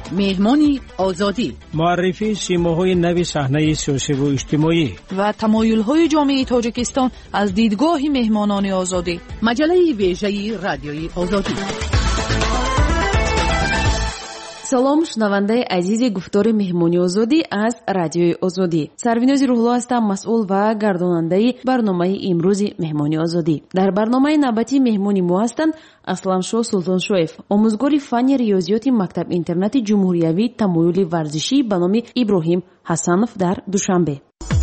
مهمانی آزادی، معرفی سیماهای نوی صحنه سیاسی و اجتماعی و تمایل‌های جامعه تاجیکستان از دیدگاه مهمانان آزادی. مجله ویژه رادیوی آزادی. سلام شنونده عزیز گفتار مهمانی آزادی از رادیوی آزادی. سرویناز روحلو هستم، مسئول و گرداننده برنامه امروز مهمانی آزادی. در برنامه نوبتی مهمانی ما هستند اسلامشاه سلطانشویف، آموزگار فن ریاضیات مکتب اینترنت جمهوریوی تمایل ورزشی به نام ابراهیم حسنов در دوشنبه.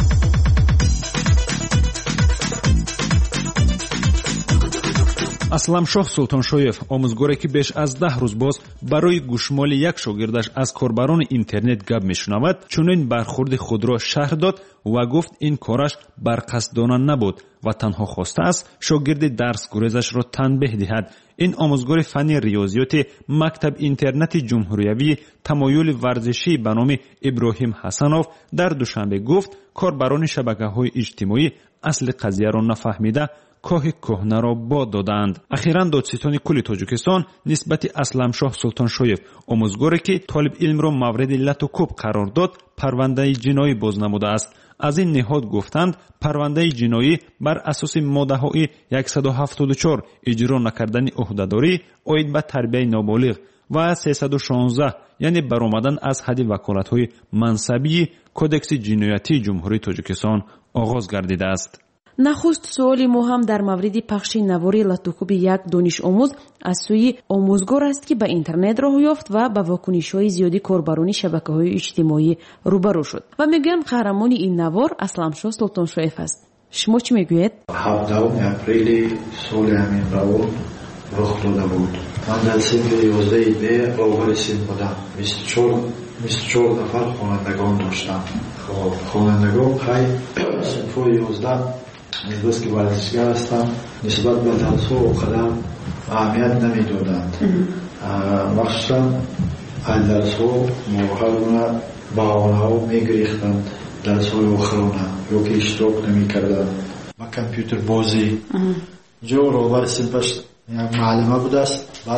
اسلامشاه سلطانشویف آموزگاری که بیش از 10 روز باز برای گوشمال یک شاگردش از کاربران اینترنت گپ میشنود چنین برخورد خود را شرح داد و گفت این کارش برقصدانه نبود و تنها خواسته است شاگرد درس گریزش را تنبیه دهد. این آموزگار فن ریاضیات مکتب اینترنت جمهوریوی تمایل ورزشی به نام ابراهیم حسنов در دوشنبه گفت کاربران شبکه‌های اجتماعی اصل قضیه را نفهمیده کاه کهنه را باد دادند. اخیراً دادستان کل تاجیکستان نسبت اسلامشاه سلطانشویف آموزگاری که طالب علم را مورد لط و کوب قرار داد پرونده جنایی باز نموده است. از این نهاد گفتند پرونده جنایی بر اساس ماده‌های 174 اجرا نکردن عهدهداری آید به تربیت نابالغ و 316 یعنی برآمدن از حد وکالت‌های منصبی کدکس جنایتی جمهوری تاجیکستان آغاز گردیده است. نخست سوالی ما هم در مورد پخش نواری لطوکوب یک دانش آموز از سوی آموزگار است که به اینترنت راه یافت و به واکنش‌های زیادی کاربران شبکه‌های اجتماعی روبرو شد و میگن قهرمان این نوار اسلامشاه سلطانشویف است. شما چی میگوید؟ 17 اپریل سال همین روز رخ داده بود. من در صنف 11 ب راهبر صنف بودم. 24 نفر خوانندگان داشتم. خوانندگان خیلی صنف 11 می‌دونست که ورزشگر هستم نسبت به درس‌ها و قدر اهمیت نمی‌دادند. مخصوصاً از درس‌ها موقعاً بهانه‌ها می‌گریختند، درس‌های آخرانه یا که اشتراک نمی‌کردند. با کامپیوتر بازی جو راهبر صنفش معلمه بود است. بعد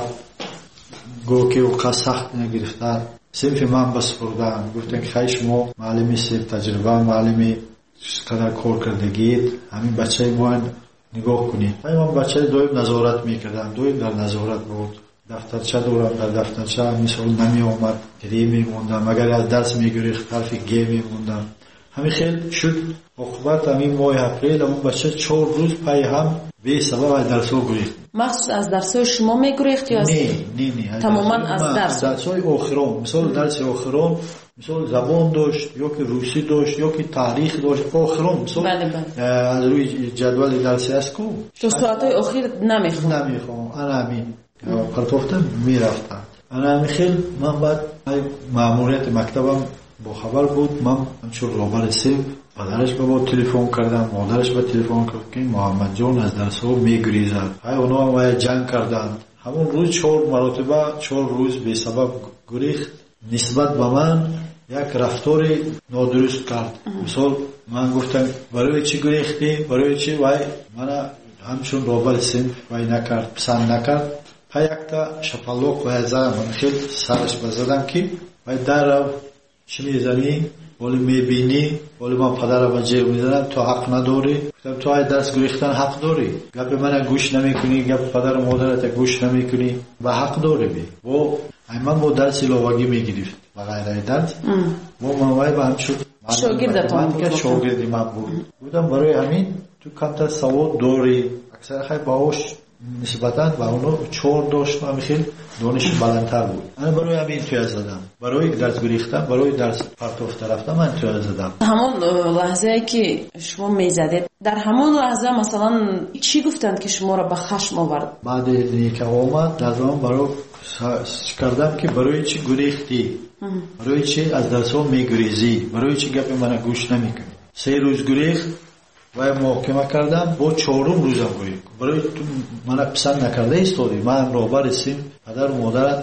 گفت که او سخت نگرفتن صنف من بسپردن. گفتن که خیلی شما معلمی صنف تجربه معلمی قدر کار کردگید همین بچه ما نگاه کنید. من بچه دویم نظارت میکردم، دویم در نظارت بود. دفترچه دورم، در دفترچه مثال نمی آمد گریه میموندم، اگر از درس میگریخت حرف گی میموندم. همین خیلی شد عقوبت همین ماه اپریل اون بچه 4 روز پای هم به سبب از درس ها گریخت. مخصوص از درس های شما میگریخت یا نه تماما از درس های آخران؟ مثال درس آخران مثال زبان داشت یا که روسی داشت یا که تاریخ داشت آخران مثال از روی جدول درسی است کو تو ساعتهای اخیر نمیخوام انا همین پرتوفتم میرفتم. انا همین خیلی من بعد ماموریت مکتبم با خبر بود. من همچون راهبر صنف پدرش به ما تلفن کردم، مادرش به تلفن کرد که محمد جان از درس ها میگریزد. اونا هم جنگ کردند. همون روز 4 مرتبه 4 روز به سبب گریخت. نسبت به من یک رفتار نادرست کرد. مثال من گفتم برای چی گریختی؟ برای چی؟ وای من همچون راهبر صنف وای نکرد، پسند نکرد. پا یک تا شپلاق وای زدم. من خیلی سرش بزدم که وای در چی میزنی؟ ولی میبینی ولی من پدرم و جیب میزنم تو حق نداری. گفتم تو های درس گریختن حق داری، گپ من گوش نمیکنی، گپ پدر و مادرت گوش نمیکنی و حق داری بی. و من با درس علاوگی میگرفت و غیره درس و من با هم شد شاگردی من بود. بودم برای همین تو کمتر سواد داری. اکثر خیلی باوش نسبتاً و اونو 4 داشت و خیلی دانش بلندتر بود. من برای همین امتیاز زدم. برای درس گریختن، برای درس پرتافته رفتن من امتیاز زدم. همون لحظه که شما میزدید در همون لحظه مثلا چی گفتند که شما را به خشم آورد؟ بعد اینی که آمد در زمان برای کردم که برای چی گریختی؟ برای چی از درس ها میگریزی؟ برای چی گپ من گوش نمیکنی؟ 3 روز گریخت و محاکمه کردم با 4م روزم گریخت. برای تو من پسند نکرده ایستادی. من راهبر صنف پدر و مادرت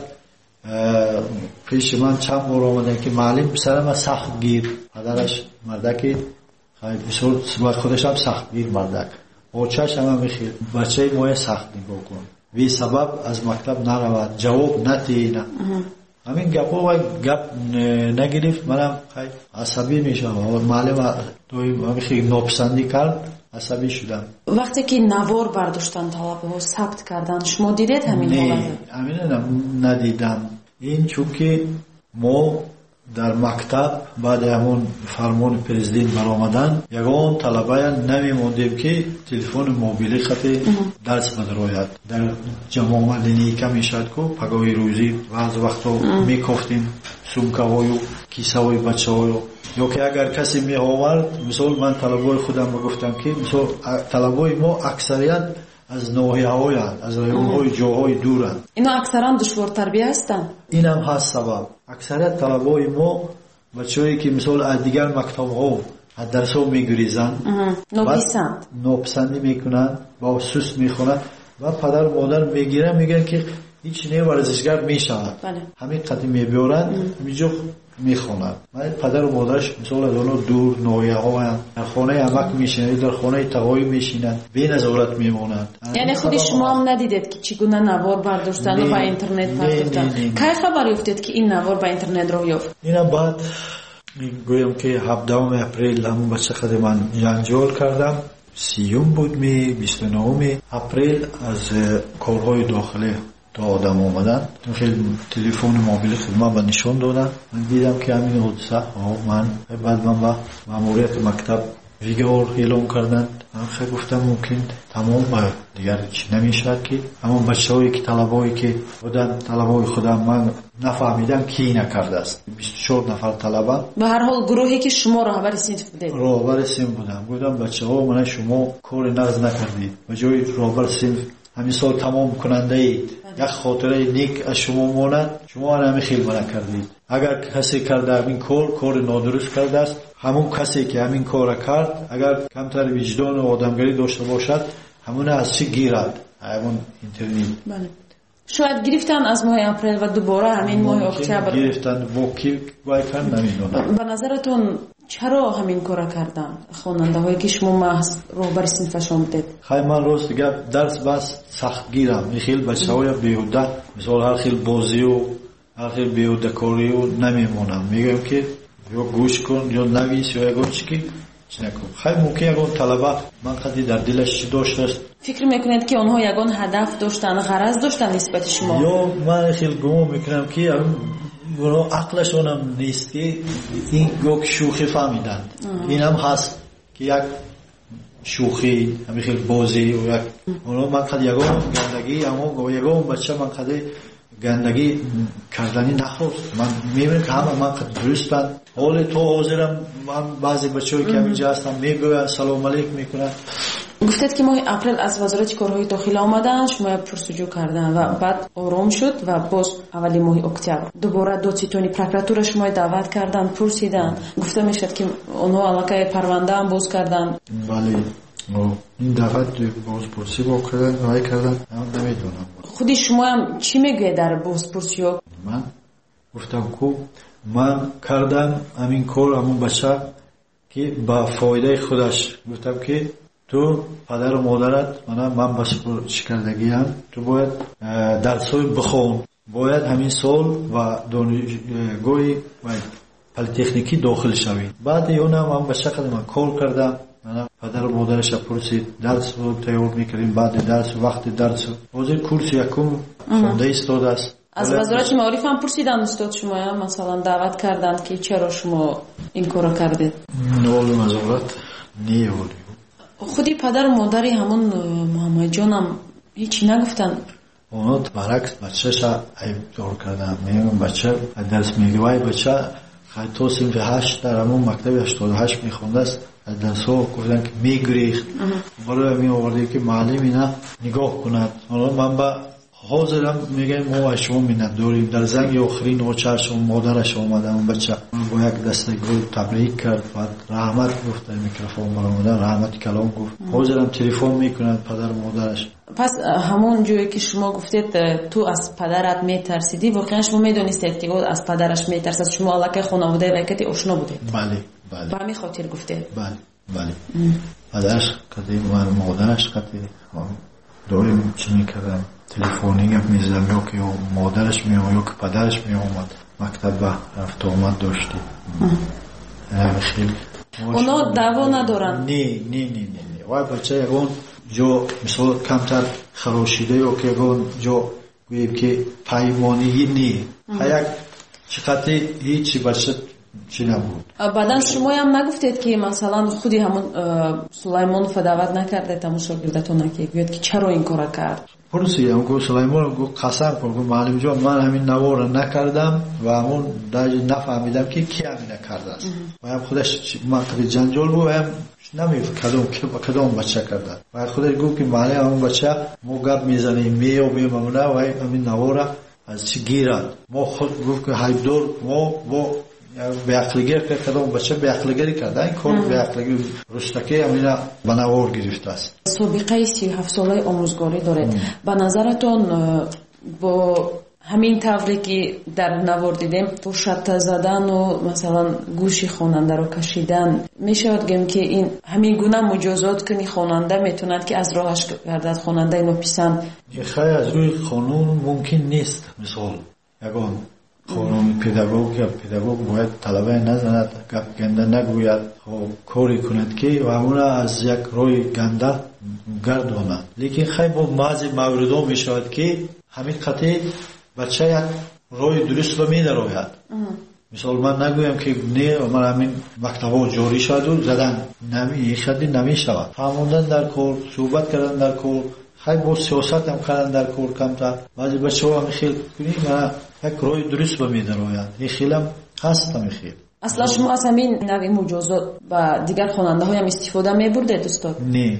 پیش من چند بار آمدن که معلم پسرم سخت گیر. پدرش مردک خیلی بسیار خودش هم سخت گیر مردک. بچه‌ش هم میخواد بچه ما سخت نگاه کن. بی سبب از مکتب نرود، جواب نتی نه. همین گپ نگرفت منم عصبی میشم و معلم دوی خیلی ناپسندی کرد عصبی شدم. وقتی که نوار برداشتن طلبه ها ثبت کردن شما دیدید همین حالت؟ نه همین ندیدم. این چونکه ما در مکتب بعد همون فرمان پرزیدنت برآمدن یگان طلبه نمیموندیم که تلفن موبیلی خط درس بدروید در جمع دینی کمی شد که پگاهی روزی بعض وقتا میکفتیم سومکه‌های و کیسه‌های بچه‌ها یا که اگر کسی می آورد مثلا من طلبای خودم گفتم که مثلا طلبای ما اکثریت از ناحیه‌های از رایون‌های جاهای دورند. اینا اکثرا دشوار تربیه هستند. اینم هست سبب. اکثریت طلبای ما بچه‌ای که مثلا از دیگر مکتب‌ها از درس‌ها می‌گریزند، ناپسندی میکنن، با سوس میخونن و پدر و مادر میگن که هیچ نه ورزشگر میشود. همین قدیم میبیارن میجو میخونن. من پدر و مادرش مثلا از اونو دور ناحیه‌ها در خانه عمک میشینند، در خانه تقوی میشینند، بی نظارت میمونند. یعنی خودی شما هم ندیدید که چگونه نوار برداشتن و با اینترنت پرداختن؟ کی خبر افتاد که این نوار با اینترنت رو یافت؟ اینا بعد گویم که 17 اپریل همون بچه خود من جنجال کردم. 30 بود 29 اپریل از کارهای داخلی تا آدم آمدن خیلی تلفن موبیل خدمت به نشون دادن. من دیدم که همین حادثه من بعد من با ماموریت مکتب ویگور اعلام کردن. من خیلی گفتم ممکن تمام دیگر چی نمیشه که همون بچه‌هایی که طلبایی که بودن طلبای خودم من نفهمیدم کی نکرده است. 24 نفر طلبه به هر حال گروهی که شما راهبر صنف بودید. راهبر صنف بودم. گفتم بچه‌ها من شما کار نقض نکردید. به جای راهبر صنف همین سال تمام کننده اید. یک خاطره نیک از شما ماند. شما همین خیلی منع کردید. اگر کسی کرده همین کار نادرست کرده است، همون کسی که همین کار کرد اگر کمتر وجدان و آدمگری داشته باشد همون از چی گیرد؟ همون اینترنت. بله. شاید گرفتن از ماه اپریل و دوباره همین ماه اکتبر گرفتن. با کی باید نمیدونم. به نظرتون چرا همین کارا کردن خواننده هایی که شما محض راهبر صنفشون بودید؟ خیلی من راست گپ درس بس سخت گیرم. خیلی بچه‌های بیهوده مثلا هر خیلی بازی و هر خیلی بیهوده کاری و نمیمونم. میگم که یا گوش کن یا نویس یا یگان چی نکن. خیلی ممکن یگان طلبه من قدی در دلش چی داشته است. فکر میکنید که اونها یگان هدف داشتن غرض داشتن نسبت شما؟ یا من خیلی گمان میکنم که اونا عقلشون هم نیست که این یک شوخی فهمیدند. این هم هست که یک شوخی همین خیلی بازی و یک اونا من قد یگان گندگی اما یگان بچه من قد گندگی کردنی نخواست. من میبینم که همه من قد درستند. حال تو حاضرم من بعضی بچه‌ای که همینجا هستن میگوین سلام علیک میکنن. گفتید که ماه اپریل از وزارت کارهای داخلی آمدن شما پرسجو کردن و بعد آرام شد و باز اولی ماه اکتبر دوباره دادستانی پروکراتور شما دعوت کردن پرسیدن گفته میشد که اونها علاقه پرونده هم باز کردن. بله این دعوت بازپرسی کردن رای کردن. نمیدونم خودی شما هم چی میگه در بازپرسی؟ من گفتم که من کردم همین کار همون بچه که با فایده خودش. گفتم که تو پدر و مادرت من بس شکردگیم تو باید درسای بخون. باید همین سال و دانشگاه پلیتکنیکی داخل شوی. بعد اونم من بچه قدر من کار کردم. پدر و مادرش پرسید درس رو تیار میکردیم. بعد درس وقت درس حاضر کورس یکم خونده استاد است. از وزارت معارف هم پرسیدن استاد شما مثلا دعوت کردند که چرا شما این کارو کردید؟ نوال وزارت نیولی. خودی پدر و مادری همون محمد جانم هیچی نگفتن؟ اونا برعکس بچه‌ش عیب دار کردن. میگم بچه درس میگوای بچه خیلی تا صنف 8 در همون مکتب 88 میخونده است. از درس‌ها گفتن که میگریخت. برای می آورده که معلم اینا نگاه کند. حالا من با حاضرم میگم ما شما میند داریم. در زنگ آخرین نوچرش و مادرش آمدم بچه با یک دسته گل تبریک کرد و رحمت گفت در میکروفون برآمدن رحمت کلام گفت. حاضرم تلفن میکنند پدر و مادرش. پس همون جایی که شما گفتید تو از پدرت میترسیدی واقعا شما میدونستید که از پدرش میترسید شما علاقه خانواده وکتی آشنا بودید؟ بله به همین خاطر گفتید؟ بله پدرش قدیم و مادرش قدیم داریم چی میکردم تلفنی گپ می‌زدم، یا که مادرش میومد یا که پدرش میومد مکتب رفت آمد داشتی. خیلی اونا دعوا ندارن؟ نه وای بچه یگون جو مثلا کمتر خراشیده یا که یگون جو گوییم که پیمانی نی یک چقدر هیچی بچه چی نبود. بعدن شما هم نگفتید که مثلا خودی همون سلیمانوف دعوت نکرده تمام شاگردتون که گوید که چرا این کارا کرد؟ پرسیدم گفت سلیمانوف گفت قسم کن گفت معلم جان من همین نوار نکردم و همون دیگه نفهمیدم که کی همین کرده است و هم خودش منطقه جنجال بود و هم نمی‌فهمم که کدام بچه کرده و خودش گفت که معلم همون بچه ما گپ میزنیم میمونه و همین نوار از چی گیرد ما خود گفت که حیبدار ما به عقلگیر که کدام بچه به عقلگیری کرده این کار به عقلگیر رشتکه همینا به نوار گرفته است. سابقه 37 ساله آموزگاری دارید. به نظرتون با همین طوری که در نوار دیدیم تو شط زدن و مثلا گوشی خواننده رو کشیدن میشود گم که این همین گونه مجازات کنی خواننده میتوند که از راهش گردد خواننده اینو پسند؟ خیلی از روی قانون ممکن نیست. مثال یگان قانون پداگوگ باید طلبه نزند گپ گنده نگوید خب کاری کند که و همون از یک روی گنده گرداند. لیکن خیلی با بعضی موردها میشود که همین قطعی بچه یک روی درست به میده روید. مثال من نگویم که نه من همین مکتبا جاری شد و زدن نمی شود. فهموندن در کار، صحبت کردن در کار، خیلی با سیاست هم کردن در کار کمتر. بعضی بچه ها خیلی کنیم و یک روی درست به میده روید. این خیلی هم هست هم خیلی. اصلا شما از همین نوع مجازات و دیگر خواننده های هم استفاده میبرده دوستان؟ نه.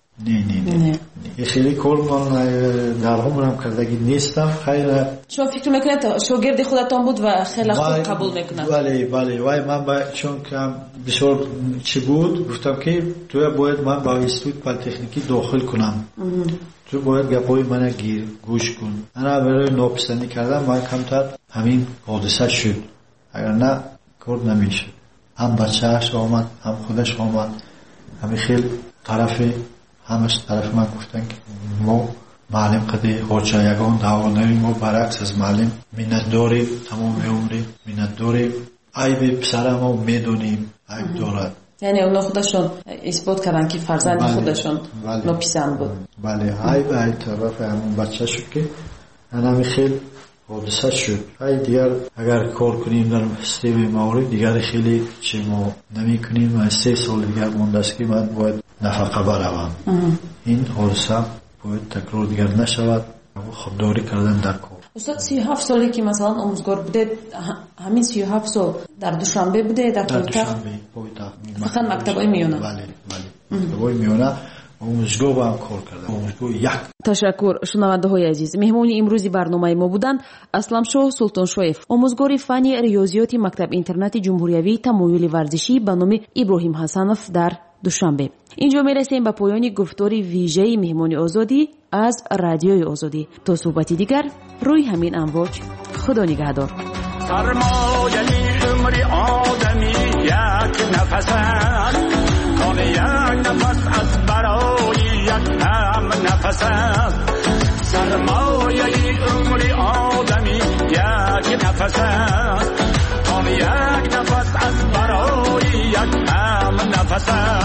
خیلی کار من در همونم کردگی نیستم. خیلی شما فکر میکنید شاگرد خودتان بود و خیلی خوب قبول میکنند؟ بله وای من چون که بسیار چی بود گفتم که تو باید من با اینستیتوت پلی‌تکنیکی داخل کنم. تو باید گپای من گوش کن. انا برای ناپسندی کردم من کمتر همین حادثه شد. اگر نه کار نمیشه. هم بچه‌اش آمد هم خودش آمد. همین خیلی همش طرف من گفتن که ما معلم قدی خورچه یگان دعوا نریم ما برعکس از معلم منت داریم تمام عمری منت داریم عیب پسر ما میدونیم عیب دارد. یعنی اونا خودشون اثبات کردن که فرزند خودشون ناپسند بود. بله عیب طرف همون بچه شد که همین خیلی حادثه شد. دیگر اگر کار کنیم در سیستم ماوری دیگر خیلی چی ما نمی کنیم و 3 سال دیگر مونده است که من باید نفقه بروم. این حادثه باید تکرار دیگر نشود. خودداری کردن در کار. استاد 37 سالی که مثلا آموزگار بوده همین 37 سال در دوشنبه بوده در پایتخت؟ فقط مکتبای میونه؟ بله مکتبای میونه آموزگار با هم کار کردن. آموزگار یک. تشکر. شنونده های عزیز، مهمانی امروزی برنامه ما بودند اسلمشاه سلطانشویف، آموزگار فنی ریاضیاتی مکتب اینترنت جمهوریوی تمایل ورزشی به نام ابراهیم حسنوف در دوشنبه. اینجا میرسیم به پایان گفتار ویژه مهمانی آزادی از رادیوی آزادی. تا صحبتی دیگر روی همین امواج، خدا نگهدار. سرمایه عمر آدمی یک نفس است، کان یک نفس از برای یک هم نفس است. سرمایه عمر آدمی یک نفس است، کان یک نفس از برای یک هم نفس است.